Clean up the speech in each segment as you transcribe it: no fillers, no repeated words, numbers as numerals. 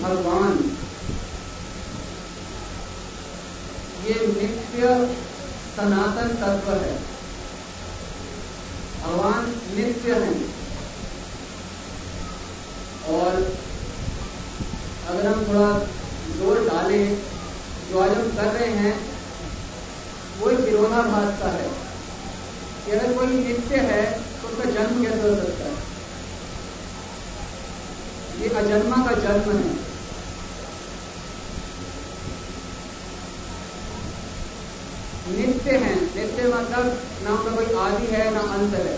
भगवान ये नित्य सनातन तत्व है। भगवान नित्य है। और अगर हम थोड़ा जोर डालें, जो आज हम कर रहे हैं वो एक विरोधाभास का है कि अगर कोई नित्य है तो उसका जन्म कैसे हो सकता है? ये अजन्मा का जन्म है। नित्य है, नित्य मतलब ना उनका कोई आदि है ना अंत है।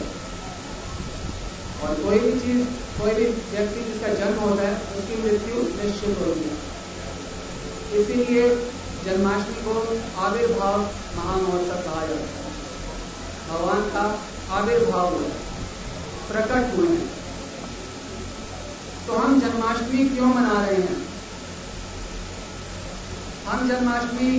और कोई भी चीज, कोई भी व्यक्ति जिसका जन्म होता है उसकी मृत्यु निश्चित होती है। इसीलिए जन्माष्टमी को आविर्भाव महामहोत्सव कहा जाता है। भगवान का आविर्भाव हुआ, प्रकट हुए हैं। तो हम जन्माष्टमी क्यों मना रहे हैं? हम जन्माष्टमी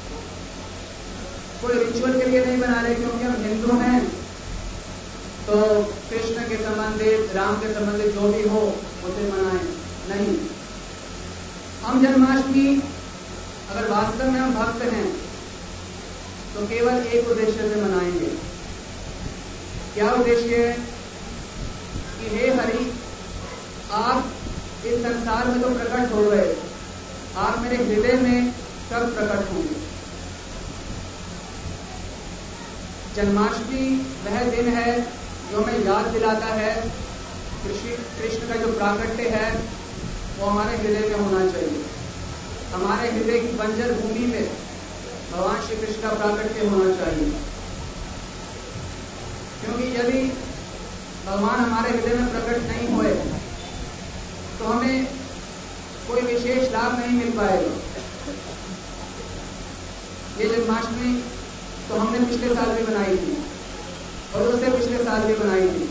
कोई रिचुअल के लिए नहीं बना रहे क्योंकि हम हिंदू हैं तो कृष्ण के संबंधित, राम के संबंधित जो भी हो उसे मनाएं। नहीं, हम जन्माष्टमी अगर वास्तव में हम भक्त हैं तो केवल एक उद्देश्य से मनाएंगे। क्या उद्देश्य है? कि हे हरि, आप इस संसार में तो प्रकट हो गए, आप मेरे हृदय में कब प्रकट होंगे? जन्माष्टमी वह दिन है जो हमें याद दिलाता है कृष्ण का जो प्राकट्य है वो हमारे हृदय में होना चाहिए। हमारे हृदय की बंजर भूमि में भगवान श्री कृष्ण का प्राकट्य होना चाहिए। क्योंकि यदि भगवान हमारे हृदय में प्रकट नहीं हुए तो हमें कोई विशेष लाभ नहीं मिल पाएगा। ये जन्माष्टमी तो हमने पिछले साल भी बनाई थी और उससे पिछले साल भी बनाई थी।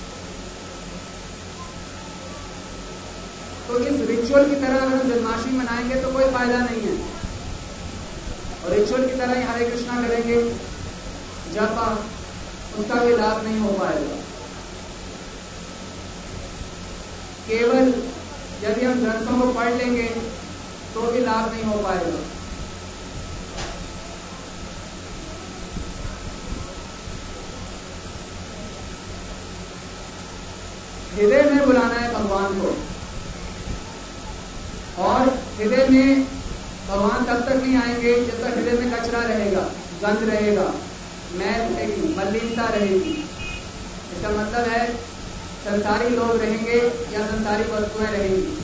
तो इस रिचुअल की तरह अगर हम जन्माष्टमी मनाएंगे तो कोई फायदा नहीं है। और रिचुअल की तरह ही हरे कृष्णा करेंगे, जपा, उसका भी लाभ नहीं हो पाएगा। केवल यदि हम ग्रंथों को पढ़ लेंगे तो भी लाभ नहीं हो पाएगा। हृदय में बुलाना है भगवान को। और हृदय में भगवान तब तक नहीं आएंगे जब तक हृदय में कचरा रहेगा, गंध रहेगा, मैल रहेगी, मलिनता रहेगी। इसका मतलब है संसारी लोग रहेंगे या संसारी वस्तुएं रहेंगी।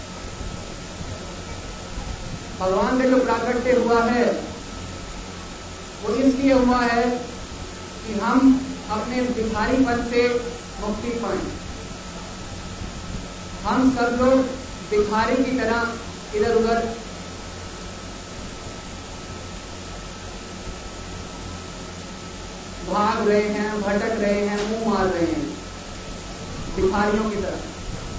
भगवान का जो प्राकट्य हुआ है वो इसलिए हुआ है कि हम अपने भिखारीपन से मुक्ति पाएं। हम सब लोग भिखारी की तरह इधर उधर भाग रहे हैं, भटक रहे हैं, मुंह मार रहे हैं, भिखारियों की तरह।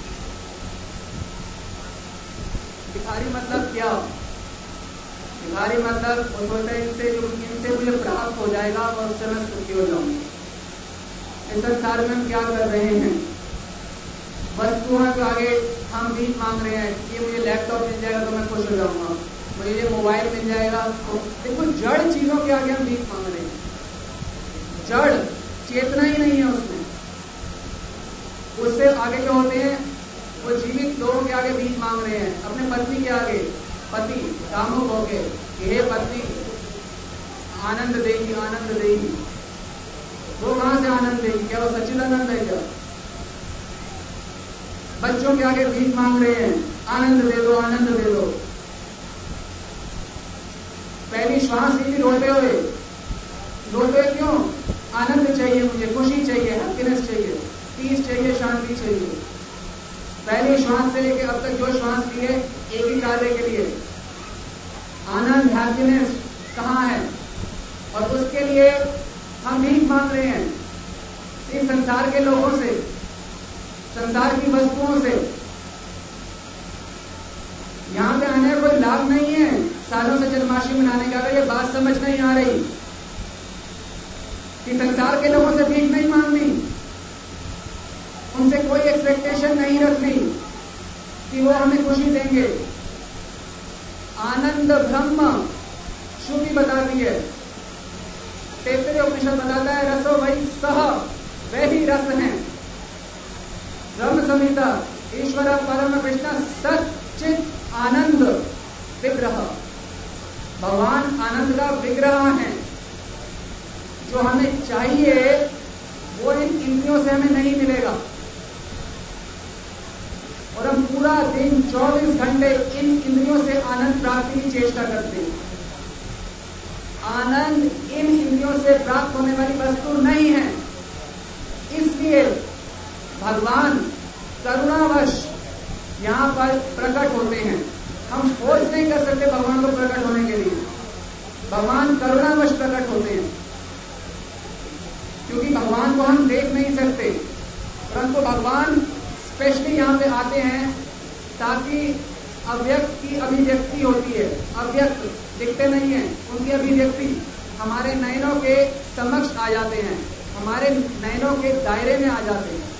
भिखारी मतलब क्या? भिखारी मतलब वो सोचते हैं इनसे मुझे प्राप्त हो जाएगा और उससे मैं सुखी हो जाऊंगा। इस संसार में हम क्या कर रहे हैं? वस्तुओं के आगे हम भीख मांग रहे हैं। ये मुझे लैपटॉप मिल जाएगा तो मैं खुश हो जाऊंगा, मुझे ये मोबाइल मिल जाएगा तो। देखो, जड़ चीजों के आगे हम भीख मांग रहे हैं। जड़ चेतना ही नहीं है उसमें। उससे आगे जो होते हैं वो जीवित लोगों के आगे भीख मांग रहे हैं। अपने पत्नी के आगे, पति कामुक हो गए, हे पत्नी आनंद देगी, आनंद देगी। वो कहां से आनंद देगी? क्या वो सच्चिदानंद है क्या? बच्चों के आगे भीख मांग रहे हैं, आनंद दे दो, आनंद दे दो। पहली श्वास ली थी रोते हुए। रोते क्यों? आनंद चाहिए मुझे, खुशी चाहिए, हैप्पीनेस चाहिए, पीस चाहिए, शांति चाहिए। पहली श्वास से लेकर अब तक जो श्वास ली है एक ही कार्य के लिए, आनंद, हैप्पीनेस कहाँ है? और उसके लिए हम भीख मांग रहे हैं इस संसार के लोगों से, संसार की वस्तुओं से। यहां पे आने का कोई लाभ नहीं है सालों से जन्माष्टमी मनाने का। अगर ये बात समझ नहीं आ रही कि संसार के लोगों से भीख नहीं मांगनी, उनसे कोई एक्सपेक्टेशन नहीं रखनी कि कि वो हमें खुशी देंगे। आनंद ब्रह्म श्रुति बताती है, तैत्तिरीय उपनिषद बताता है रसो वही सह, वही रस हैं। ब्रह्म संहिता ईश्वर परम कृष्ण सच्चित आनंद विग्रह, भगवान आनंद का विग्रह है। जो हमें चाहिए वो इन इंद्रियों से हमें नहीं मिलेगा, और हम पूरा दिन 24 घंटे इन इंद्रियों से आनंद प्राप्ति की चेष्टा करते हैं। आनंद इन इंद्रियों से प्राप्त होने वाली वस्तु नहीं है, इसलिए भगवान करुणावश यहां पर प्रकट होते हैं। हम फोर्स नहीं कर सकते भगवान को प्रकट होने के लिए, भगवान करुणावश प्रकट होते हैं, क्योंकि भगवान को हम देख नहीं सकते, परंतु भगवान स्पेशली यहां पे आते हैं ताकि अव्यक्त की अभिव्यक्ति होती है। अव्यक्त दिखते नहीं है, उनकी अभिव्यक्ति हमारे नयनों के समक्ष आ जाते हैं, हमारे नयनों के दायरे में आ जाते हैं।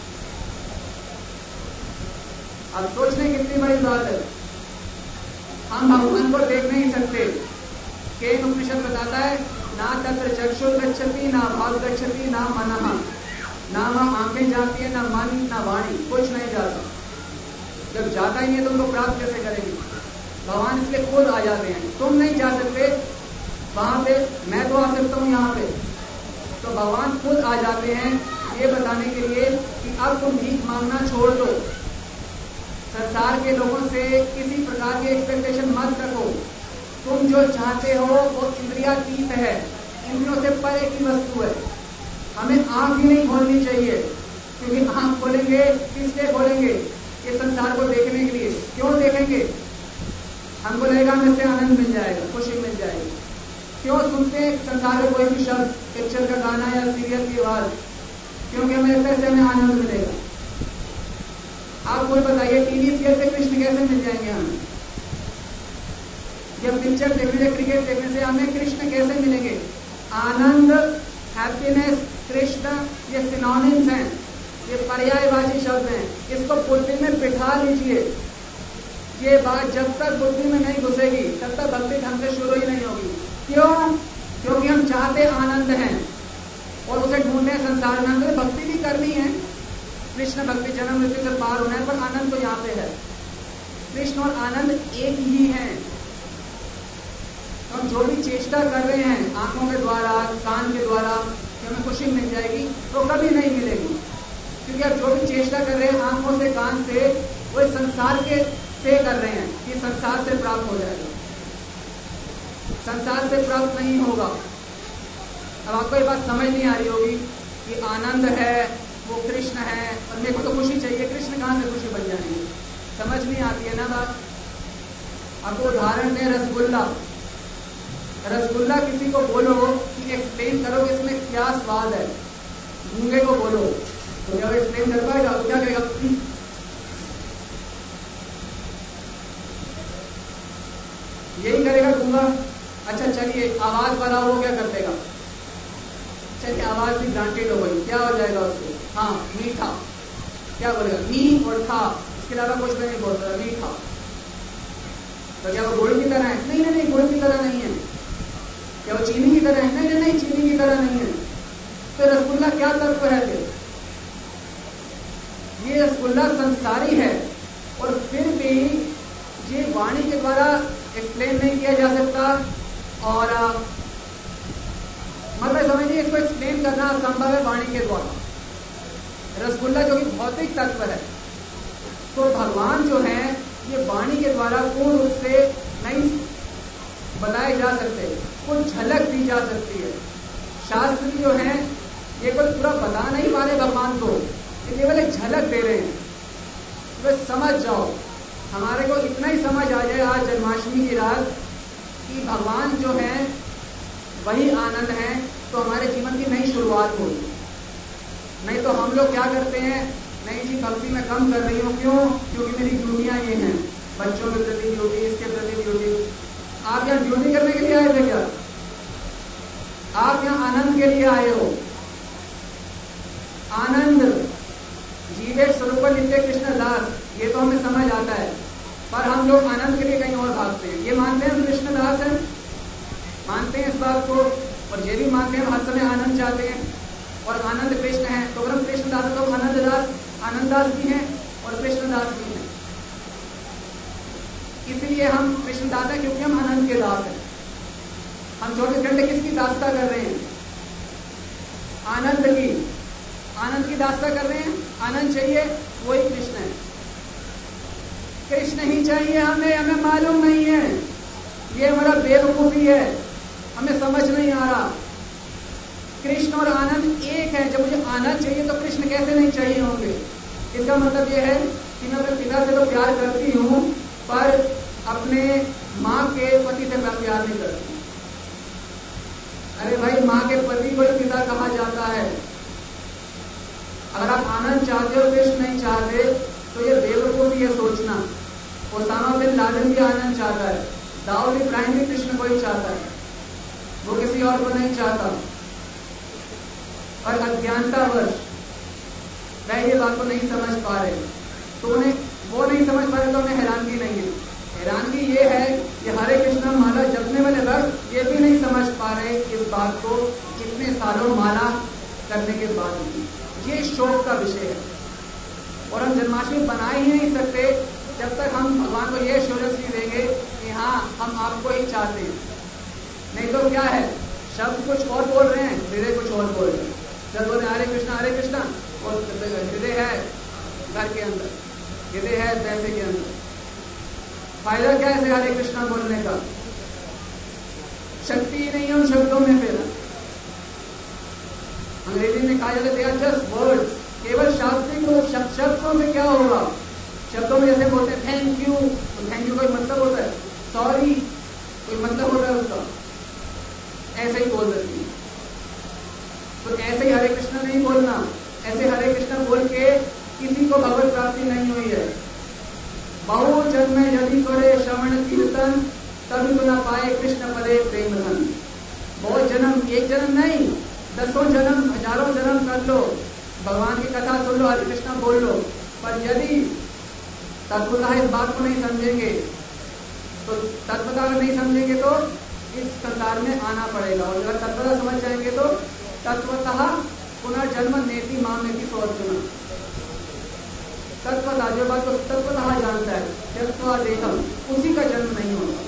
अब सोचने कितनी बड़ी बात है, हम भगवान को देख नहीं सकते। केन उपनिषद बताता है ना तत्र चक्षुर गच्छति, ना भाव गच्छति, ना मनः, ना वहां आंखें जाती है, ना मन, ना वाणी, कुछ नहीं जाता। जब जाता ही नहीं तो उनको प्राप्त कैसे करेंगे? भगवान इसलिए खुद आ जाते हैं। तुम नहीं जा सकते वहां पे, मैं तो आ सकता हूं यहाँ पे, तो भगवान खुद आ जाते हैं ये बताने के लिए कि अब तुम भीख मांगना छोड़ दो, संसार के लोगों से किसी प्रकार की एक्सपेक्टेशन मत रखो। तुम जो चाहते हो वो इंद्रियातीत है, इंद्रियों से परे की वस्तु है। हमें आंख भी नहीं खोलनी चाहिए, क्योंकि आंख खोलेंगे किस लिए खोलेंगे? ये संसार को देखने के लिए। क्यों देखेंगे? हमको लगेगा हमें इससे आनंद मिल जाएगा, खुशी मिल जाएगी। क्यों सुनते हैं संसार में कोई भी शब्द, पिक्चर का गाना या सीरियल की आवाज? क्योंकि हमें लगता है इससे हमें आनंद मिलेगा। आप कोई बताइए टीवी सीरियल से कृष्ण कैसे मिल जाएंगे हमें? या पिक्चर देखने से, क्रिकेट देखने से हमें कृष्ण कैसे मिलेंगे? आनंद, हैप्पीनेस, कृष्ण ये सिनोनिम्स हैं, ये पर्यायवाची शब्द हैं। इसको बुद्धि में बिठा लीजिए। ये बात जब तक बुद्धि में नहीं घुसेगी तब तक भक्ति ढंग से शुरू ही नहीं होगी। क्यों? क्योंकि हम चाहते आनंद हैं और उसे ढूंढने संसार में। हमें भक्ति भी करनी है, कृष्ण भक्ति जन्म मृत्यु से पार होना है, पर आनंद तो यहाँ पे है। कृष्ण और आनंद एक ही है। हम जो भी चेष्टा कर रहे हैं आंखों के द्वारा, कान के द्वारा कि हमें खुशी मिल जाएगी, तो कभी नहीं मिलेगी। क्योंकि आप जो भी चेष्टा कर रहे हैं आंखों से, कान से, वो संसार के से कर रहे हैं कि संसार से प्राप्त हो जाएगा। संसार से प्राप्त नहीं होगा। अब आपको ये बात समझ नहीं आ रही होगी कि आनंद है, वो कृष्ण है, और मेरे को तो खुशी चाहिए, कृष्ण कहां से खुशी बन जाएगी? समझ नहीं आती है ना बात। आपको उदाहरण दें, रसगुल्ला। रसगुल्ला किसी को बोलो कि एक्सप्लेन करो कि इसमें क्या स्वाद है, गूंगे को बोलो तो जब एक्सप्लेन कर पाएगा तो क्या कहेगा? यही करेगा गूंगा। अच्छा चलिए आवाज वाला वो क्या कर देगा? चलिए आवाज भी ग्रांटेड हो गई, क्या हो जाएगा उसको? हाँ मीठा। क्या बोलेगा? मी और था, इसके अलावा कुछ भी नहीं बोलता, मीठा। तो क्या वो गुड़ की तरह है? नहीं नहीं नहीं, गुड़ की तरह नहीं है। क्या वो चीनी की तरह है? नहीं नहीं नहीं, चीनी की तरह नहीं है। तो रसगुल्ला क्या तत्व है फिर? ये रसगुल्ला संसारी है, और फिर भी ये वाणी के द्वारा एक्सप्लेन नहीं किया जा सकता। और मतलब समझिए इसको एक्सप्लेन करना असंभव है वाणी के द्वारा। रसगुल्ला जो कि भौतिक तत्व है, तो भगवान जो है ये वाणी के द्वारा पूर्ण रूप से नहीं बताए जा सकते, कुछ झलक दी जा सकती है। शास्त्र जो है ये कोई पूरा बता नहीं पा रहे भगवान को, ये केवल एक झलक दे रहे हैं। तो समझ जाओ, हमारे को इतना ही समझ आ जाए आज जन्माष्टमी की रात कि भगवान जो है वही आनंद है, तो हमारे जीवन की नई शुरुआत होगी। नहीं तो हम लोग क्या करते हैं, नहीं जी भक्ति में कम कर रही हूँ, क्यों? क्योंकि मेरी ड्यूटियां ये हैं, बच्चों के प्रति ड्यूटी, इसके प्रति ड्यूटी। आप यहाँ ड्यूटी करने के लिए आए थे क्या? आप यहाँ आनंद के लिए आए हो। आनंद जीवे स्वरूप नित्य कृष्ण दास, ये तो हमें समझ आता है। हम लोग आनंद के लिए कहीं और भागते हैं। ये मानते हैं हम कृष्णदास हैं, मानते हैं इस बात को, और ये भी मानते हैं हर समय आनंद चाहते हैं और आनंद कृष्ण है। तो अगर हम कृष्णदास हैं तो आनंददास भी हैं और कृष्णदास भी हैं। इसलिए हम कृष्णदास हैं क्योंकि हम आनंद के दास हैं। हम 24 घंटे किसकी दासता कर रहे हैं? आनंद की दासता कर रहे हैं। आनंद चाहिए, वही कृष्ण है। कृष्ण ही चाहिए हमें मालूम नहीं है, ये हमारा बेवकूफी है, हमें समझ नहीं आ रहा। कृष्ण और आनंद एक है। जब मुझे आनंद चाहिए तो कृष्ण कैसे नहीं चाहिए होंगे? इसका मतलब यह है कि मैं अपने पिता से तो प्यार करती हूं, पर अपने माँ के पति से मैं प्यार नहीं करती। अरे भाई, माँ के पति को ही पिता कहा जाता है। अगर आप आनंद चाहते हो, कृष्ण नहीं चाहते, तो ये बेवकूफी है सोचना। ओसामा बिन लादेन भी आनंद चाहता है, दाऊद इब्राहिम भी कृष्ण को ही चाहता है, वो किसी और को नहीं चाहता। और अज्ञानतावश वह ये बात को नहीं समझ पा रहे, तो उन्हें वो नहीं समझ पा रहे तो उन्हें हैरानगी नहीं है। हैरानगी ये है कि हरे कृष्ण माला जपने वाले भक्त ये भी नहीं समझ पा रहे इस बात को इतने सालों माला करने के बाद भी। ये शोक का विषय है। और हम जन्माष्टमी बना ही नहीं सकते जब तक हम भगवान को ये एश्योरेंस नहीं देंगे कि हाँ, हम आपको ही चाहते हैं। नहीं तो क्या है, शब्द कुछ और बोल रहे हैं, हृदय कुछ और बोल रहे हैं। जब बोल रहे हरे कृष्णा, और हृदय है घर के अंदर, हृदय है पैसे के अंदर। फायदा क्या है हरे कृष्णा बोलने का? शक्ति ही नहीं है उन शब्दों में। फिर अंग्रेजी में कहा जाता है दे आर जस्ट वर्ड्स, केवल शाब्दिक रूप। शब्दों में क्या होगा? शब्दों में जैसे बोलते हैं थैंक यू, तो थैंक यू कोई मतलब होता है? सॉरी कोई मतलब होता है उसका? ऐसे ही बोल देती है। तो ऐसे ही हरे कृष्ण नहीं बोलना। ऐसे हरे कृष्ण बोल के किसी को भगवत प्राप्ति नहीं हुई है। बहु जन्म यदि करे श्रवण कीर्तन, तभी तो न पाए कृष्ण पदे प्रेम धन। बहुत जन्म, एक जन्म नहीं, दसों जन्म, हजारों जन्म कर लो, भगवान की कथा सुन लो, हरे कृष्ण बोल लो, पर यदि तत्वतः इस बात को नहीं समझेंगे, तो तत्वतः नहीं समझेंगे तो इस संसार में आना पड़ेगा। और अगर तत्वतः समझ जाएंगे तो तत्वतः पुनर्जन्म नेति माम नेति सोचना। तत्वतः जो बात को तत्वतः जानता है, त्यक्त्वा देहम, उसी का जन्म नहीं होता।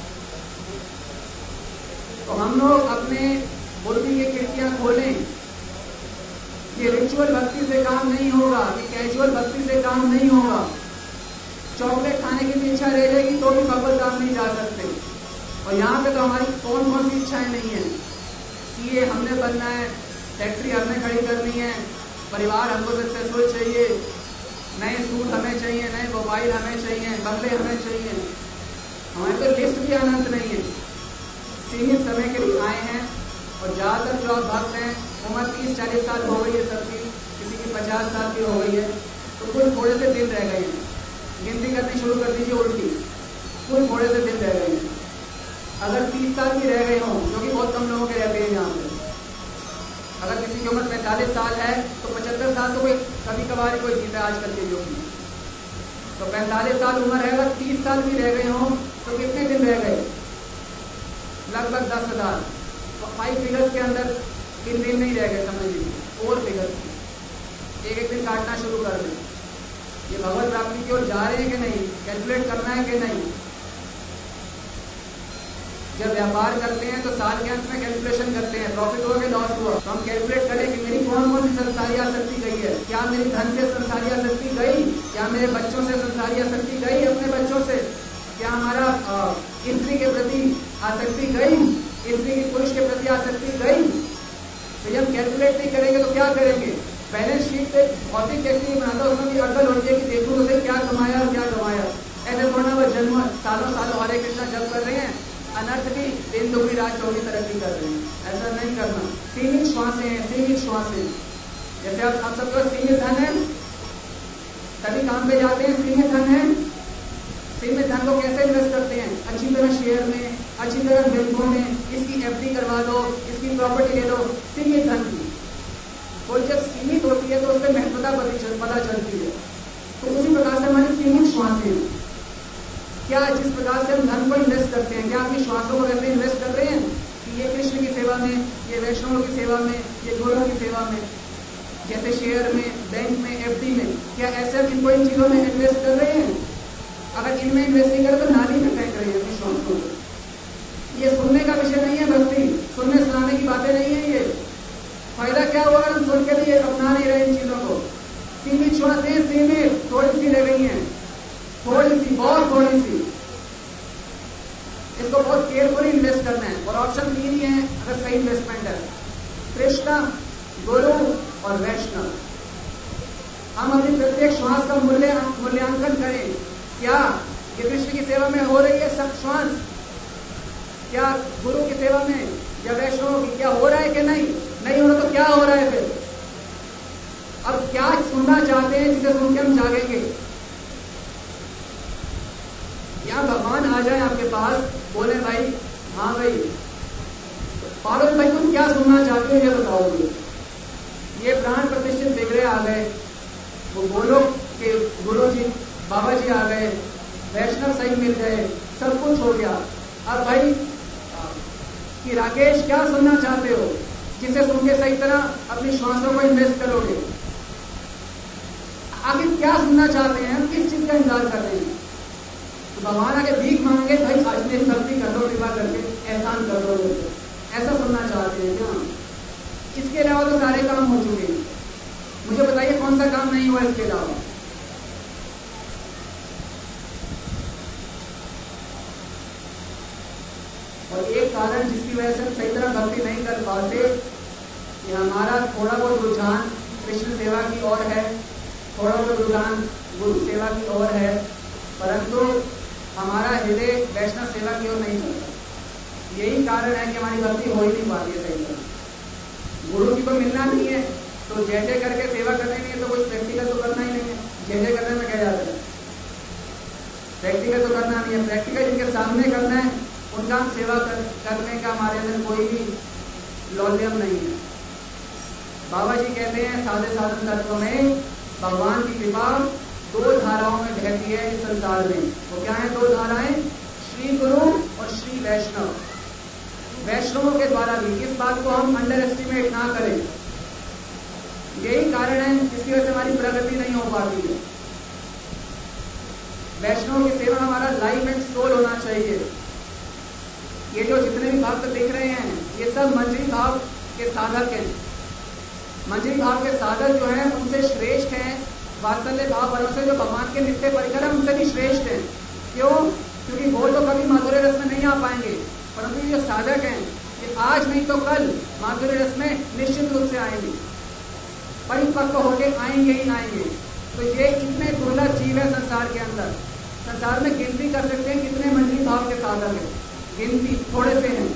तो हम लोग अपने बुद्धि की खिड़कियां खोलें। ये रिचुअल भक्ति से काम नहीं होगा, ये कैजुअल भक्ति से काम नहीं होगा। चॉकलेट खाने की भी इच्छा रह जाएगी तो भी भगवत धाम नहीं जा सकते। और यहाँ पे तो हमारी कौन कौन सी इच्छाएं नहीं है कि ये हमने बनना है, फैक्ट्री हमने खड़ी करनी है, परिवार हमको सक्सेसफुल चाहिए, नए सूट हमें चाहिए, नए मोबाइल हमें चाहिए, बंगले हमें चाहिए। हमारे तो लिस्ट भी अनंत नहीं है। सीमित समय के लिए आए हैं और ज्यादातर जो आप भक्त हैं उम्र 30-40 साल हो गई है सबकी, किसी की 50 साल की हो गई है, तो कुछ थोड़े से दिन रह गए हैं। गिनती करनी शुरू कर दीजिए उल्टी, कुछ थोड़े से दिन रह गए हैं। अगर 30 साल भी रह गए हों, जो कि बहुत कम लोगों के रहते हैं यहाँ पे, अगर किसी की उम्र 45 साल है तो 75 साल तो कोई कभी कभार कोई जीता है आजकल के युग में। तो 45 साल उम्र है, अगर 30 साल भी रह गए हों तो कितने दिन रह गए? लगभग 10,000। तो 5 फिगर्स के अंदर 3 दिन नहीं रह गए, समझ लीजिए 4 फिगर्स। एक एक दिन काटना शुरू कर दें। ये भगवत प्राप्ति की ओर जा रहे हैं कि नहीं, कैलकुलेट करना है कि नहीं। जब व्यापार करते हैं तो साल के अंत में कैलकुलेशन करते हैं, प्रॉफिट हुआ कि लॉस हुआ, तो हम कैलकुलेट करें कि मेरी कौन कौन सी संसारी आसक्ति गई है। क्या मेरी धन से संसारी आसक्ति गई? क्या मेरे बच्चों से संसारी आसक्ति गई? अपने बच्चों से? क्या हमारा स्त्री के प्रति आसक्ति गई? स्त्री की पुरुष के प्रति आसक्ति गई? तो जब कैलकुलेट नहीं करेंगे तो क्या करेंगे? बैलेंस शीट पे भौतिक व्यक्ति बनाता है, उसमें भी अकल होती है कि देखो उसे क्या कमाया और क्या गवाया। ऐसे थोड़ा वो जन्म सालों सालों हरे कृष्णा जप कर रहे हैं, अनर्थ की दिन दुगनी रात चौगनी तरक्की कर रहे हैं। ऐसा नहीं करना। सीमित श्वासें हैं, सीमित श्वासें। जैसे आप सबके सीमित धन है, सभी काम पे जाते हैं, सीमित धन है। सीमित धन को कैसे इन्वेस्ट करते हैं? अच्छी तरह शेयर में, अच्छी तरह बैंकों में, इसकी एफडी करवा दो, इसकी प्रॉपर्टी ले लो। सीमित धन की कोई जब सीमित होती है तो उसमें महत्वता पता चलती है। तो उसी प्रकार से हमारी सीमित श्वासें, क्या जिस प्रकार से हम धन को इन्वेस्ट करते हैं, क्या अपनी श्वासों को वैसे इन्वेस्ट कर रहे हैं कि ये कृष्ण की सेवा में, ये वैष्णवों की सेवा में, ये गुरुओं की सेवा में, जैसे शेयर में, बैंक में, एफडी में, क्या ऐसे हम इनको इन चीजों में इन्वेस्ट कर रहे हैं? अगर इनमें इन्वेस्ट नहीं करें तो नाली में फेंक रहे हैं अपनी श्वासों को। ये सुनने का विषय नहीं है, भक्ति सुनने सुनाने की बातें नहीं है। ये फायदा क्या हुआ अगर हम सुन के भी अपना नहीं रहे इन चीजों को? सीमित श्वासें सीमित थोड़ी सी रह गई हैं, थोड़ी सी, बहुत थोड़ी सी। इसको बहुत केयरफुली इन्वेस्ट करना है। और ऑप्शन 3 ही है अगर सही इन्वेस्टमेंट है, कृष्ण, गुरु और वैष्णव। हम अपनी प्रत्येक श्वास का मूल्यांकन करें। क्या ये कृष्ण की सेवा में हो रही है सब श्वास? क्या गुरु की सेवा में या वैष्णव की क्या हो रहा है कि नहीं? नहीं हो रहा तो क्या हो रहा है फिर? अब क्या सुनना चाहते हैं जिसे सुन के हम जागेंगे? या भगवान आ जाए आपके पास, बोले भाई हाँ भाई पारुल भाई तुम क्या सुनना चाहते हो ये बताओगे। ये प्राण प्रतिष्ठित बिगड़े आ गए, वो गोलोक के गुरु जी बाबा जी आ गए, वैष्णव सही मिल गए, सब कुछ हो गया। अब भाई कि राकेश क्या सुनना चाहते हो जिसे सुन के सही तरह अपनी श्वासों को इन्वेस्ट करोगे? आखिर क्या सुनना चाहते हैं? हम किस चीज का इंतजार कर रहे हैं? तो भगवान आगे भीख मांगे, भाई आज मेरी भक्ति कर दो, कृपा करके एहसान कर दो, ऐसा सुनना चाहते हैं क्या? इसके अलावा तो सारे काम हो चुके हैं। मुझे बताइए कौन सा काम नहीं हुआ इसके अलावा? और एक कारण जिसकी वजह से हम सही तरह भक्ति नहीं कर पाते कि हमारा थोड़ा बहुत रुझान कृष्ण सेवा की ओर है, थोड़ा बहुत रुझान गुरु सेवा की ओर है, परंतु हमारा हृदय वैष्णव सेवा की ओर नहीं चलता। यही कारण है कि हमारी भक्ति हो ही नहीं पाती है सही तरह। गुरु जी को मिलना नहीं है तो जय जय करके सेवा करनी नहीं है, तो कुछ प्रैक्टिकल तो करना ही नहीं है। जय जय करने में क्या जाता है? प्रैक्टिकल तो करना नहीं है। प्रैक्टिकल जिनके सामने करना है उनका हम सेवा करने का हमारे अंदर कोई भी लौल्यम नहीं है। बाबा जी कहते हैं साधे साधन तत्व में भगवान की कृपा 2 धाराओं में बहती है इस संसार में। वो क्या है 2 धाराएं? श्री गुरु और श्री वैष्णव। वैष्णवों के द्वारा भी, इस बात को हम अंडर एस्टिमेट ना करें। यही कारण है जिसकी वजह से हमारी प्रगति नहीं हो पाती है। वैष्णव की सेवा हमारा लाइफ एंड सोल होना चाहिए। ये जो जितने भी भक्त दिख रहे हैं ये सब मंजरी भाव के साधक हैं। मंजरी भाव के साधक जो हैं उनसे श्रेष्ठ हैं वात्सल्य भाव वालों से जो भगवान के नित्य परिकर है उनसे भी श्रेष्ठ हैं। क्यों? क्योंकि वो तो कभी माधुर्य रस में नहीं आ पाएंगे, परंतु ये जो साधक हैं ये आज नहीं तो कल माधुर्य रस में निश्चित रूप से आएंगे, परिपक्व होकर आएंगे ही आएंगे। तो ये इतने दुर्लभ जीव है संसार के अंदर। संसार में गिनती कर सकते हैं कितने मंजरी भाव के साधक हैं, गिनती थोड़े से हैं।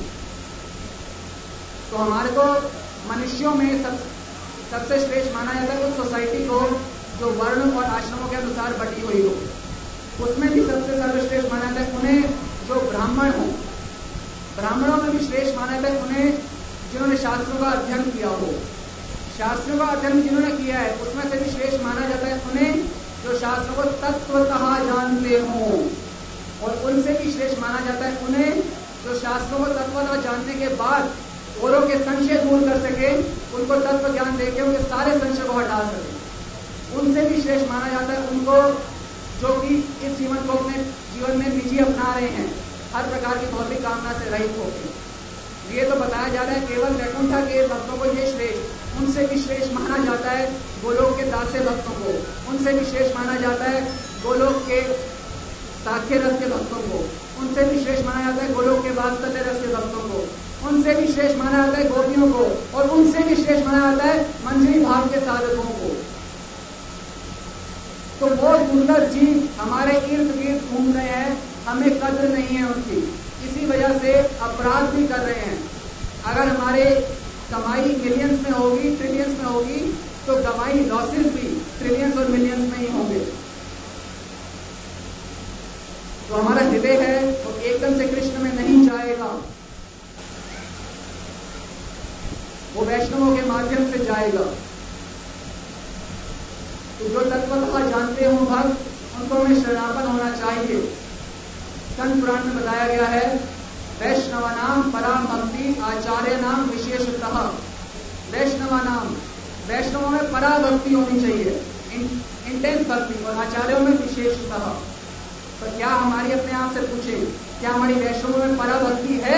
तो हमारे को मनुष्यों में सबसे श्रेष्ठ माना जाता है उस सोसाइटी को जो वर्ण और आश्रमों के अनुसार बटी हुई हो, उसमें भी सबसे सर्वश्रेष्ठ माना जाता है उन्हें जो ब्राह्मण हो। ब्राह्मणों में भी श्रेष्ठ माना जाता है उन्हें जिन्होंने शास्त्रों का अध्ययन किया हो। शास्त्रों का अध्ययन जिन्होंने किया है उसमें से भी श्रेष्ठ माना जाता है उन्हें जो शास्त्रों को तत्वतः जानते हो, और उनसे भी श्रेष्ठ माना जाता है उन्हें जो शास्त्रों को तत्वतः जानने के बाद औरों के संशय दूर कर सके, उनको तत्व ज्ञान देके उनके सारे संशय को हटा सके। उनसे भी श्रेष्ठ माना जाता है उनको जो कि इस जीवन को अपने जीवन में निजी अपना रहे हैं, हर प्रकार की भौतिक कामना से रहित होकर। ये तो बताया जा रहा है केवल वैकुंठ के भक्तों को ये श्रेष्ठ, उनसे भी श्रेष्ठ माना जाता है गोलोक के दास्य भक्तों को, उनसे भी श्रेष्ठ माना जाता है गोलोक के साख्य रस के भक्तों को, उनसे भी श्रेष्ठ माना जाता है गोलोक के वात्सल्य रस के भक्तों को, उनसे भी श्रेष्ठ माना जाता है गोपियों को, और उनसे भी श्रेष्ठ माना जाता है मंजरी भाव के साधकों को। तो वो दुर्लभ जीव हमारे इर्द गिर्द घूम रहे हैं, हमें कद्र नहीं है उनकी, इसी वजह से अपराध भी कर रहे हैं। अगर हमारे कमाई मिलियंस में होगी, ट्रिलियंस में होगी, तो कमाई लॉसेस भी ट्रिलियंस और मिलियंस में ही होंगे। तो हमारा हृदय है वो एकदम से कृष्ण में नहीं जाएगा, वो वैष्णवों के माध्यम से जाएगा। तो जो तत्वतः जानते हो भक्त, उनको हमें शरणापन होना चाहिए। स्कंद पुराण में बताया गया है, वैष्णवानाम पराम भक्ति आचार्य नाम विशेषतः। वैष्णवानाम, वैष्णवों में परा भक्ति होनी चाहिए, इंटेंस भक्ति, और आचार्यों में विशेषतः। तो क्या हमारी अपने आप से पूछें, क्या हमारी वैष्णवों में परा भक्ति है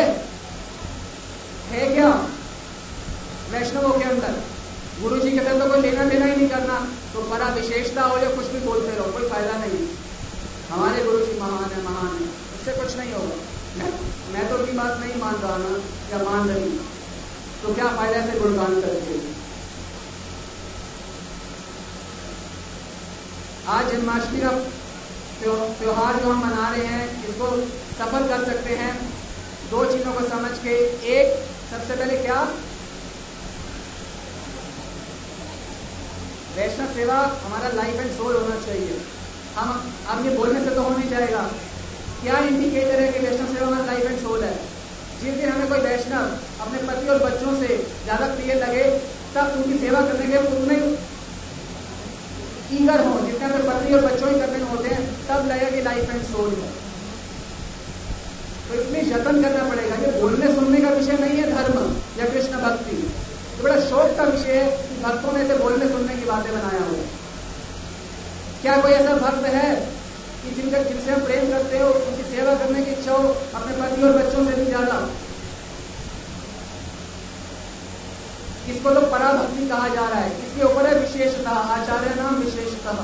क्या वैष्णवों के अंदर? गुरु जी कहते हैं तो कोई लेना देना ही नहीं करना, तो परा विशेषता हो या कुछ भी बोलते रहो, कोई फायदा नहीं। हमारे गुरु जी महान है, महान है, इससे कुछ नहीं होगा। मैं तो अपनी बात नहीं मान रहा ना, या मान रही, तो क्या फायदा से गुणगान करके। आज जन्माष्टमी का त्योहार जो हम मना रहे हैं, इसको सफल कर सकते हैं दो चीजों को समझ के। एक, सबसे पहले क्या, वैष्णव सेवा हमारा लाइफ एंड सोल होना चाहिए। हम अब ये बोलने से तो हो नहीं जाएगा। क्या इंडिकेटर है कि वैष्णव सेवा हमारा लाइफ एंड सोल है? जिस दिन हमें कोई वैष्णव अपने पति और बच्चों से ज्यादा प्रिय लगे, तब उनकी सेवा करने के उतने ईगर हो, जितने हमें पति और बच्चों ही करने होते हैं, तब लगेगा कि लाइफ एंड सोल है। तो इसलिए यत्न करना पड़ेगा। ये बोलने सुनने का विषय नहीं है धर्म या कृष्ण भक्ति, तो बड़ा शौक का विषय है कि भक्तों ने इसे बोलने सुनने की बातें बनाया हुआ। क्या कोई ऐसा भक्त है कि जिनसे हम प्रेम करते हो, उनकी सेवा करने की इच्छा हो अपने पति और बच्चों से भी ज्यादा? इसको तो पराभक्ति कहा जा रहा है। इसके ऊपर है विशेषता, आचार्य नाम विशेषता।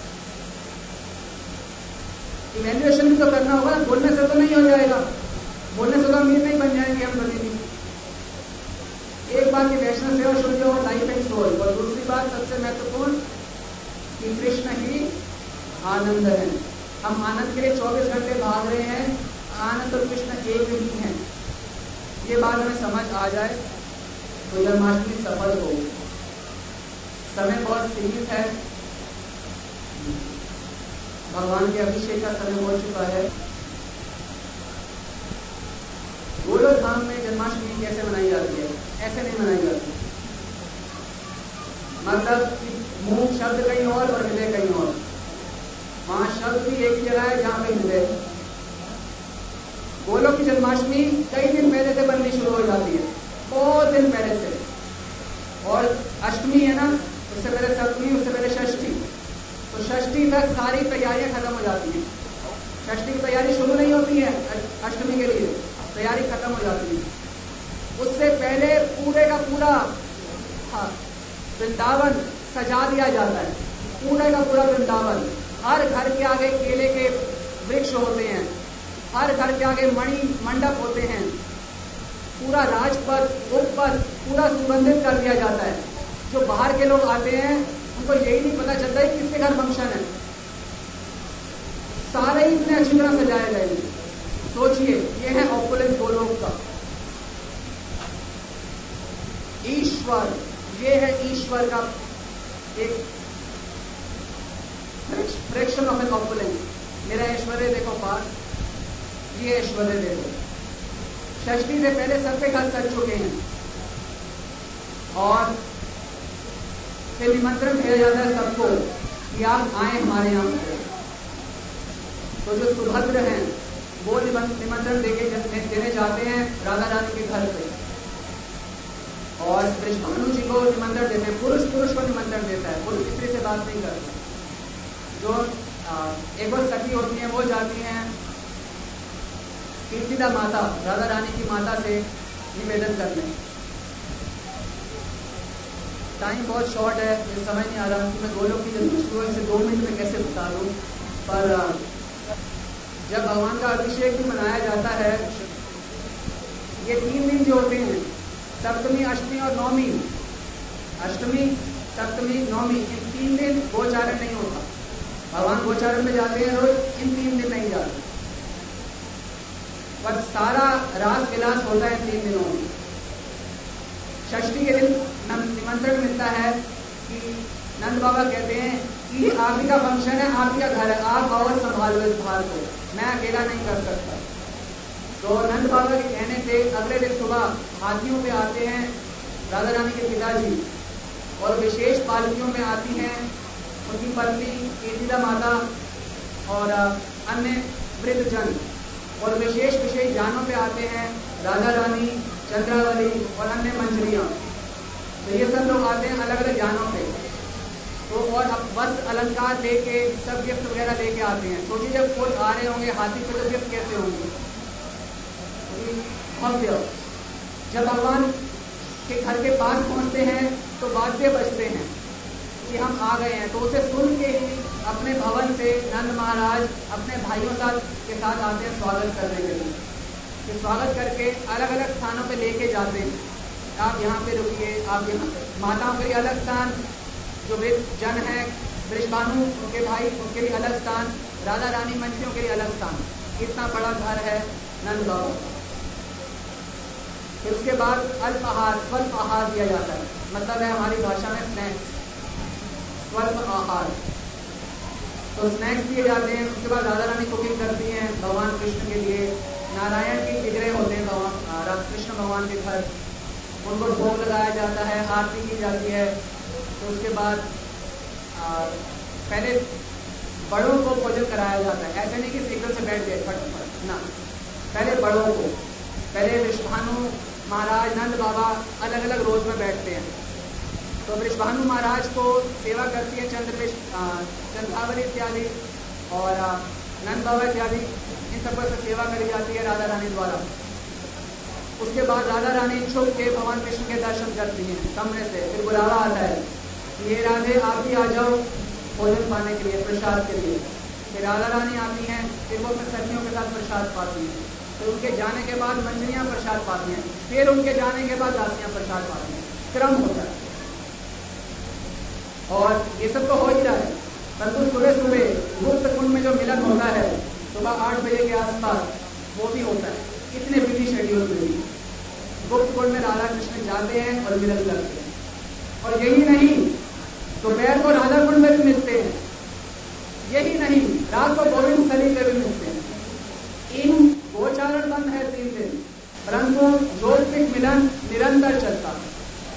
इवैल्यूएशन भी तो करना होगा ना, बोलने से तो नहीं हो जाएगा। बोलने से तो अमीर नहीं बन जाएंगे हम कभी भी। एक बात की वैष्णव सेवा शुरू हो, लाइफ एंड सोल, और दूसरी बात सबसे महत्वपूर्ण कि कृष्ण ही आनंद है। हम आनंद के लिए 24 घंटे भाग रहे हैं, आनंद और कृष्ण एक ही हैं। ये बात हमें समझ आ जाए तो जन्माष्टमी सफल हो। समय बहुत सीमित है, भगवान के अभिषेक का समय हो चुका है। गोलोक धाम में जन्माष्टमी कैसे मनाई जाती है? ऐसे नहीं मनाई जाती। मतलब मुंह शब्द कहीं और हृदय कहीं और। वहां शब्द भी एक जगह है जहां पे हृदय। गोलोक की जन्माष्टमी कई दिन पहले से बननी शुरू हो जाती है, बहुत दिन पहले से। और अष्टमी है ना, उससे पहले सप्तमी, उससे पहले षष्ठी। तो षष्ठी तक सारी तैयारियां खत्म हो जाती हैं। षष्ठी की तैयारी शुरू नहीं होती है, अष्टमी के लिए तैयारी खत्म हो जाती है। उससे पहले पूरे का पूरा वृंदावन सजा दिया जाता है, पूरे का पूरा वृंदावन। हर घर के आगे केले के वृक्ष होते हैं, हर घर के आगे मणि मंडप होते हैं, पूरा राजपथ, उपपथ पूरा सुगंधित कर दिया जाता है। जो बाहर के लोग आते हैं उनको यही नहीं पता चलता है किसके घर फंक्शन है। सारे ही इतने अच्छी तरह सजाए गए। सोचिए, ये है ऑपुलेंस गोलोक का। ईश्वर, ये है ईश्वर का एक फ्रैक्शन ऑफ एन ऑपुलेंस। मेरा ऐश्वर्य देखो पास, ये ऐश्वर्य देखो। षष्ठी से पहले सबके घर सज चुके हैं और फिर निमंत्रण दिया जाता है सबको कि आप आए हमारे यहां पे। तो जो सुभद्र हैं वो निमंत्रण देने जाते हैं राधा रानी के घर पे, और कृष्ण जी को निमंत्रण देते हैं। पुरुष को निमंत्रण देता है, पुरुष स्त्री से बात नहीं करता। जो एक और सखी होती है वो जाती हैं कीर्तिदा माता, राधा रानी की माता से निवेदन करने। टाइम बहुत शॉर्ट है, मुझे समझ नहीं आ रहा कि मैं गोलोक की जन्माष्टमी से 2 मिनट में कैसे बता दूं। पर जब भगवान का अभिषेक भी मनाया जाता है, ये 3 दिन जो होते हैं, सप्तमी, अष्टमी और नवमी, अष्टमी, सप्तमी, नवमी, इन 3 दिन गोचारण नहीं होता। भगवान गोचारण में जाते हैं रोज, इन 3 दिन नहीं जाते। पर सारा रास विलास होता है 3 दिनों में। षष्ठी के दिन निमंत्रण मिलता है कि नंद बाबा कहते हैं कि आप ही का फंक्शन है, आप ही का घर है, आप आओ संभालो इस भार को, मैं अकेला नहीं कर सकता। तो नंद बाबा के कहने पे अगले दिन सुबह हाथियों पे आते हैं राधा रानी के पिताजी, और विशेष पालकियों में आती हैं उनकी पत्नी कीर्तिदा माता और अन्य वृद्ध जन। और विशेष विशेष यानों पे आते हैं राधा रानी, चंद्रावली और अन्य मंजरियां। तो ये सब लोग आते हैं अलग अलग यानों पे। तो और अब वस्त्र अलंकार लेके सब गिफ्ट वगैरह लेके आते हैं। सोचिए जब कोई आ रहे होंगे हाथी पे तो गिफ्ट कैसे होंगे, भव्य। जब भगवान के घर के पास पहुंचते हैं तो वाद्य बजते हैं कि हम आ गए हैं। तो उसे सुन के ही अपने भवन से नंद महाराज अपने भाइयों के साथ आते हैं स्वागत करने के लिए। तो स्वागत करके अलग अलग स्थानों पे लेके जाते हैं, आप यहाँ पे रुकिए, आप यहाँ। माताओं के लिए अलग स्थान, जो वे जन है वृषभानु उनके भाई उनके लिए अलग स्थान, राधा रानी मंत्रियों के लिए अलग स्थान। इतना बड़ा घर है नंद बाबा। फिर उसके बाद अल्प आहार, स्वल्प आहार दिया जाता है, मतलब है हमारी भाषा में स्नैक्स, स्वल्प आहार। तो स्नैक्स दिए जाते हैं। उसके बाद राधा रानी कुकिंग करती हैं भगवान कृष्ण के लिए। नारायण के विग्रह होते हैं भगवान कृष्ण भगवान के घर, उनको भोग लगाया जाता है, आरती की जाती है। तो उसके बाद पहले बड़ों को भोजन कराया जाता है। ऐसे नहीं कि एकदम से बैठ गए फट ना, पहले बड़ों को, पहले वृषभानु महाराज नंद बाबा अलग अलग रोज में बैठते हैं। तो वृषभानु महाराज को सेवा करती है चंद्रावली इत्यादि और नंद बाबा इत्यादि, इन सबको सेवा करी जाती है राधा रानी द्वारा। उसके बाद राधा रानी छुप के भगवान कृष्ण के दर्शन करती हैं कमरे से। फिर बुलावा आता है कि ये राधे आप भी आ जाओ भोजन पाने के लिए, प्रसाद के लिए। फिर राधा रानी आती हैं, फिर वो अपने सखियों के साथ प्रसाद पाती हैं। फिर उनके जाने के बाद मंजरियां प्रसाद पाती हैं, फिर उनके जाने के बाद दासियां प्रसाद पाती हैं। क्रम होता है और ये सब तो हो ही रहा है। परंतु सुबह सुबह गुप्त कुंड में जो मिलन होता है सुबह 8 बजे के आसपास, वो भी होता है। इतने बिजी शेड्यूल में भी गुप्त कुंड में राधा कृष्ण जाते हैं और मिलन करते हैं। और यही नहीं, दोपहर को राधा कुंड में भी मिलते हैं। यही नहीं, रात को गोविंद स्थली में भी मिलते हैं। इन गोचारण बंद है 3 दिन, परंतु जोतिक मिलन निरंतर चलता है।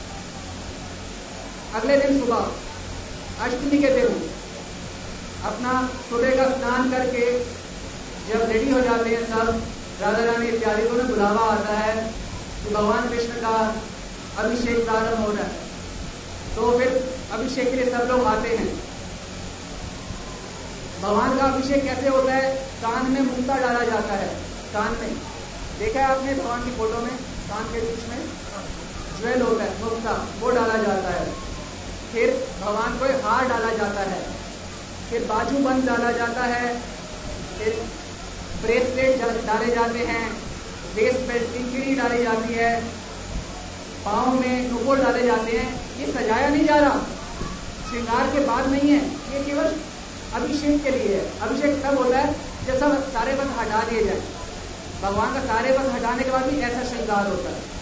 अगले दिन सुबह अष्टमी के दिन अपना सुबह का स्नान करके जब रेडी हो जाते हैं सब, राधा रानी इत्यादि को बुलावा आता है कि भगवान कृष्ण का अभिषेक प्रारंभ हो रहा है। तो फिर अभिषेक के लिए सब लोग आते हैं। भगवान का अभिषेक कैसे होता है? कान में मुक्ता डाला जाता है। कान में देखा है आपने भगवान की फोटो में, कान के बीच में ज्वेल होता है, मुक्ता, वो डाला जाता है। फिर भगवान को हार डाला जाता है, फिर बाजू बंद डाला जाता है, फिर ब्रेसलेट डाले जाते हैं, वेस्ट बेल्ट टिंकरी डाली जाती है, पाँव में नुपुर डाले जाते हैं। ये सजाया नहीं जा रहा, श्रृंगार के बाद नहीं है, ये केवल अभिषेक के लिए है। अभिषेक तब होता है जब सब सारे बंद हटा दिए जाए। भगवान का सारे बंद हटाने के बाद भी ऐसा श्रृंगार होता है।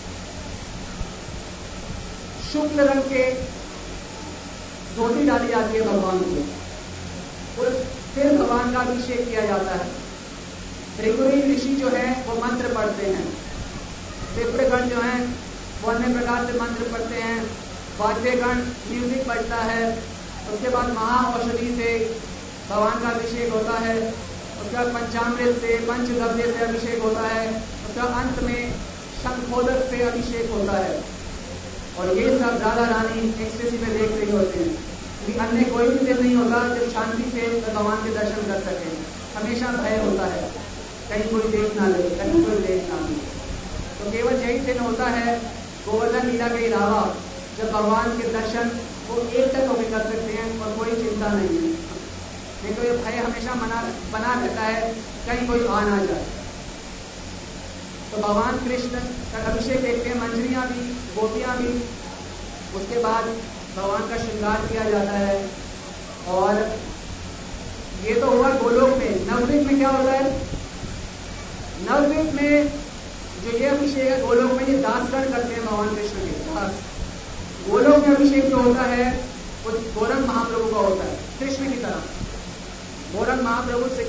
शुक्ल रंग के धोती डाली जाती है भगवान को, और फिर भगवान का अभिषेक किया जाता है। त्रिपुरी ऋषि जो है वो मंत्र पढ़ते हैं, विप्रगण जो है वो अन्य प्रकार से मंत्र पढ़ते हैं, वाद्यगण म्यूजिक बजता है। उसके बाद महाऔषधि से भगवान का अभिषेक होता है। उसके बाद पंचामृत से, पंचगव्य से अभिषेक होता है। उसके बाद अंत में शंखोदक से अभिषेक होता है। और ये सब राधा रानी एक्सटेसी में देख रही होते हैं, क्योंकि अन्य कोई भी दिन नहीं होता जब शांति से भगवान के दर्शन कर सके। हमेशा भय होता है कहीं कोई देख ना ले, कहीं कोई देख ना ले। तो केवल यही दिन होता है गोवर्धन लीला के अलावा जब भगवान के दर्शन वो एक तक होकर कर सकते हैं और कोई चिंता नहीं है। नहीं तो ये भय हमेशा बना रहता है कहीं कोई आ ना जाए। तो भगवान कृष्ण का अभिषेक देखते हैं, मंजरियां भी, गोपियां भी। उसके बाद भगवान का श्रृंगार किया जाता है। और ये तो हुआ गोलोक में। नवद्वीप में क्या होता है? नवद्वीप में जो ये अभिषेक है गोलोक में, ये दासगण करते हैं भगवान कृष्ण के दास। गोलोक में अभिषेक जो होता है वो गौरंग महाप्रभु का होता है, कृष्ण की तरह। गौरंग महाप्रभु से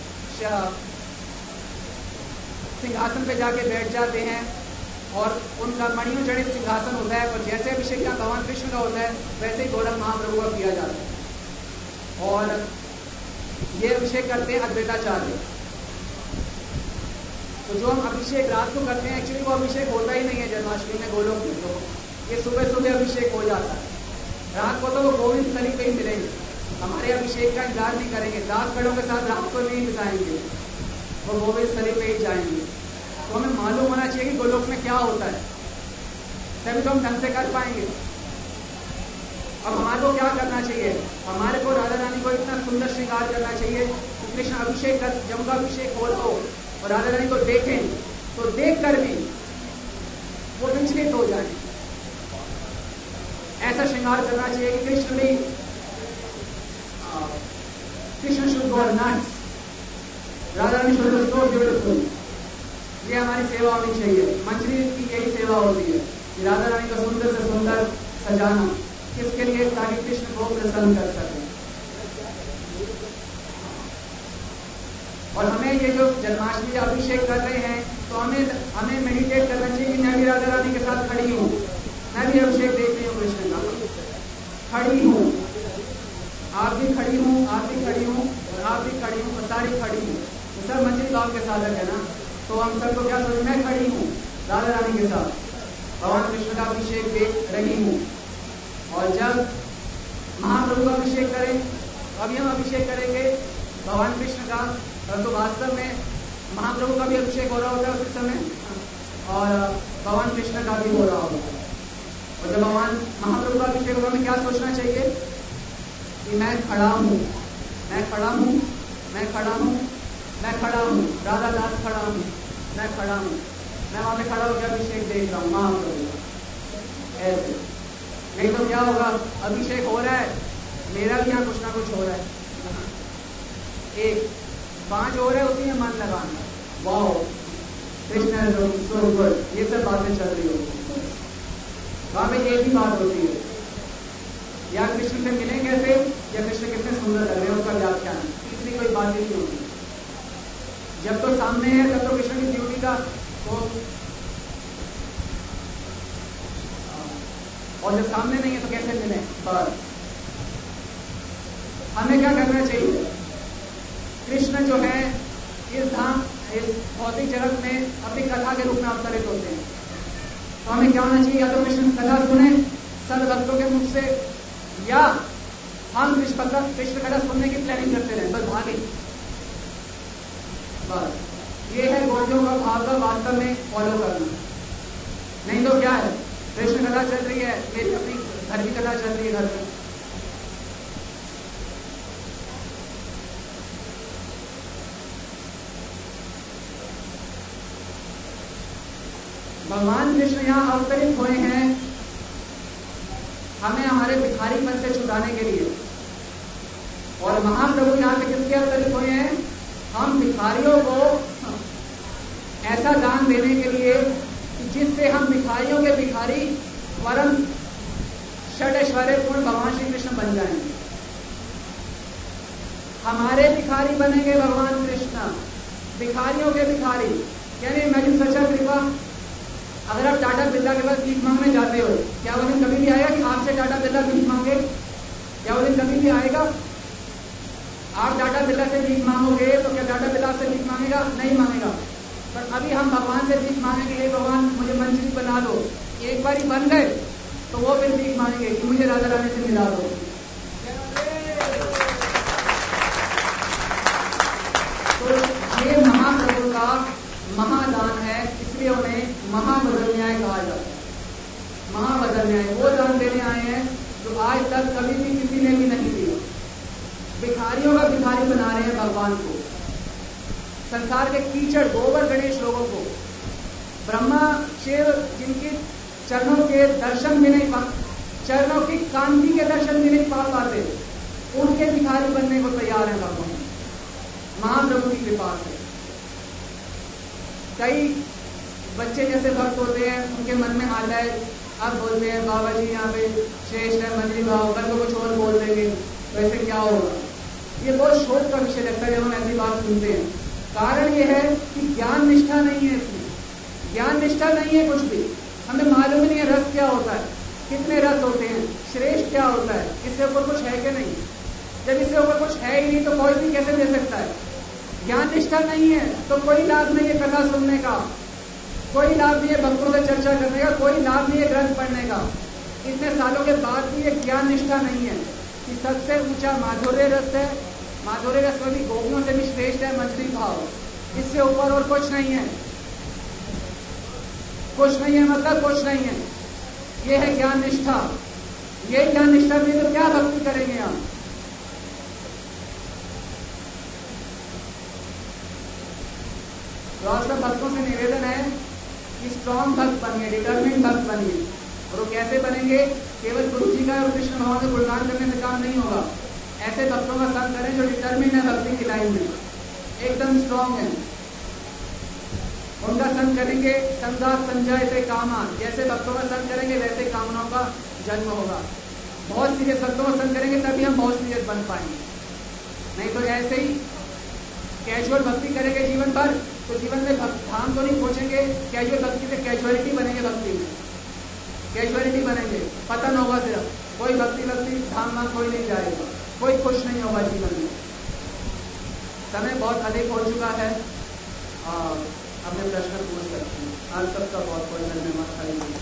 सिंहासन पे जाके बैठ जाते हैं और उनका मणियों जड़ित सिंहासन होता है। और जैसे अभिषेक का भगवान कृष्ण का होता है वैसे ही गौरंग महाप्रभु का किया जाता है। और ये अभिषेक करते हैं अद्वैताचार्य। तो जो हम अभिषेक रात को करते हैं, एक्चुअली वो अभिषेक होता ही नहीं है जन्माष्टमी में गोलोक में, तो ये सुबह सुबह अभिषेक हो जाता है। रात को तो वो गोविंद स्थली पे ही मिलेंगे, हमारे अभिषेक का इंतजार नहीं करेंगे, दास गढ़ों के साथ रात को नहीं बिताएंगे, वो गोविंद स्थली पे ही जाएंगे। तो हमें मालूम होना चाहिए कि गोलोक में क्या होता है, तभी तो हम ढंग से कर पाएंगे। अब हमारे को क्या करना चाहिए, हमारे को राधा रानी को इतना सुंदर श्रृंगार करना चाहिए कि कृष्ण अभिषेक कर, जब उनका अभिषेक हो तो और राधा रानी को देखें तो देख कर भी वो विचलित हो जाए। ऐसा श्रृंगार करना चाहिए कि कृष्ण भी Krishna should go nuts, Radha Rani should go beautiful. ये हमारी सेवा होनी चाहिए। मंचरी की यही सेवा होती है कि राधा रानी को सुंदर से सुंदर सजाना, किसके लिए, ताकि कृष्ण को प्रसन्न कर सके। और हमें ये जो जन्माष्टमी का अभिषेक कर रहे हैं, तो हमें मेडिटेट करना चाहिए कि मैं भी राधा रानी के साथ खड़ी हूँ, मैं भी अभिषेक देख रही हूँ कृष्ण का, खड़ी हूँ, आप भी खड़ी हूँ, आप भी खड़ी हूँ, और आप भी खड़ी हूँ, और सारी खड़ी हूँ। तो सब मंजिल भाव के साधक है ना, तो हम सबको क्या सोच, मैं खड़ी हूँ राधा रानी के साथ, भगवान कृष्ण का अभिषेक देख रही हूँ। और जब महाप्रभु का अभिषेक करें, अभी हम अभिषेक करेंगे भगवान कृष्ण का, तो वास्तव में महाप्रभु का भी अभिषेक हो रहा होता है उस समय, और भगवान कृष्ण का भी हो रहा होता है। और जब भगवान महाप्रभु का अभिषेक होगा, हमें क्या सोचना चाहिए कि मैं खड़ा हूँ, मैं खड़ा हूँ, मैं खड़ा हूँ, मैं खड़ा हूँ, राधा दास खड़ा हूँ, मैं खड़ा हूँ, मैं वहां पे खड़ा होकर अभिषेक देख रहा हूँ महाप्रभु का। ऐसे नहीं तो क्या होगा, अभिषेक हो रहा है, मेरा भी यहाँ कुछ ना कुछ हो रहा है, एक 5 हो रहे हैं, उसी में मन लगाना, वाओ कृष्ण सो गुड, ये सब बातें चल रही होती, वहां पे एक ही बात होती है, या कृष्ण से मिलें कैसे, या कृष्ण कितने सुंदर लग रहे हैं उसका व्याख्यान, तीसरी कोई बात ही नहीं होती। जब तो सामने है तब तो कृष्ण की ब्यूटी का वो, और जब सामने नहीं है तो कैसे मिले। पर हमें क्या करना चाहिए, कृष्ण जो है इस धाम, इस भौतिक जगत में अपनी कथा के रूप में अवतरित होते हैं, तो हमें क्या होना चाहिए, या तो कृष्ण कथा सुने सद भक्तों के मुख से, या हम कृष्ण कथा सुनने की प्लानिंग करते रहे, बस भागे। बस ये है गोपियों का भाव का वास्तव में फॉलो करना। नहीं तो क्या है, कृष्ण कथा चल रही है, मेरी अपनी घर की कथा चल रही है घर में, भगवान कृष्ण यहाँ अवतरित हुए हैं हमें हमारे भिखारीपन से छुड़ाने के लिए, और महाप्रभु यहाँ पे किसके अवतरित हुए हैं, हम भिखारियों को ऐसा दान देने के लिए जिससे हम भिखारियों के भिखारी वरन षड-ऐश्वर्य पूर्ण भगवान श्री कृष्ण बन जाएंगे। हमारे भिखारी बनेंगे भगवान कृष्ण, भिखारियों के भिखारी। यानी इमेजिन सच कृपा, अगर आप टाटा बिरला के पास भीख मांगने जाते हो, क्या वो दिन कभी भी आएगा कि आपसे टाटा बिरला भीख मांगे? क्या वो दिन कभी भी आएगा? आप टाटा बिरला से भीख मांगोगे तो क्या टाटा बिरला से भीख मांगेगा? नहीं मांगेगा। पर अभी हम भगवान से भीख मांगेंगे, हे भगवान मुझे मंचरी बना दो, एक बार ही बन गए तो वो फिर भीख मांगेंगे कि मुझे राधा रानी से मिला दो। तो ये महाप्रभु का महादान है, इसलिए उन्हें महाबदल न्याय कहा जाता है। महाबदल न्याय वो दान देने आए हैं जो आज तक कभी भी किसी ने भी नहीं दिया। भिखारियों का भिखारी बना रहे हैं भगवान को, संसार के कीचड़ गोबर गणेश लोगों को, ब्रह्मा शिव जिनके चरणों के दर्शन भी नहीं पा, चरणों की कांति के दर्शन भी नहीं पा पाते, उनके भिखारी बनने को तैयार है भगवान महाप्रभु की कृपा से। कई बच्चे जैसे भक्त होते हैं, उनके मन में आता है, अब बोलते हैं बाबा जी यहाँ पे श्रेष्ठ है मंदिर भाव, कल को कुछ और बोल देंगे तो ऐसे क्या होगा। ये बहुत शोक का विषय लगता है जब हम ऐसी बात सुनते हैं। कारण ये है कि ज्ञान निष्ठा नहीं है, इसमें ज्ञान निष्ठा नहीं है कुछ भी। हमें मालूम नहीं है रस क्या होता है, कितने रस होते हैं, श्रेष्ठ क्या होता है, इससे ऊपर कुछ है कि नहीं। जब इससे ऊपर कुछ है ही नहीं तो कोई भी कैसे दे सकता है। ज्ञान निष्ठा नहीं है तो कोई लाभ नहीं है कथा सुनने का, कोई लाभ नहीं है भक्तों से चर्चा करने का, कोई लाभ नहीं है ग्रंथ पढ़ने का। इतने सालों के बाद भी ये ज्ञान निष्ठा नहीं है कि सबसे ऊंचा माधुर्य रस है, माधुर्य रस में भी गोपियों से भी श्रेष्ठ है मंजरी भाव, इससे ऊपर और कुछ नहीं है, कुछ नहीं है, मतलब कुछ नहीं है। ये है ज्ञान निष्ठा। ये ज्ञान निष्ठा भी तो क्या भक्ति करेंगे हम। तो आज भक्तों से निवेदन है कि स्ट्रॉन्ग भक्त बनिए, डिटर्मिन भक्त बनिए। और वो कैसे बनेंगे? केवल गुरु जी का और कृष्ण भगवान का गुणगान करने से काम नहीं होगा। ऐसे भक्तों का संग करें जो डिटर्मिन है भक्ति की लाइन में, एकदम स्ट्रॉन्ग है। उनका संग करेंगे संगा संजय से कामा, जैसे भक्तों का संग करेंगे वैसे कामनाओं का जन्म होगा। बहुत सीरियस भक्तों का संग करेंगे तभी हम बहुत सीरियस बन पाएंगे, नहीं तो ऐसे ही कैजुअल भक्ति करेंगे जीवन भर तो जीवन में धाम तो नहीं पहुंचेंगे। कैजुअल भक्ति से कैजुअलिटी बनेंगे, भक्ति में कैजुअलिटी बनेंगे, पतन होगा सिर्फ। कोई भक्ति धाम कोई नहीं जाएगा, कोई खुश नहीं होगा जीवन में। समय बहुत अधिक हो चुका है, अपने प्रश्न पूछ सकते हैं। आज सबका बहुत बहुत धन्यवाद।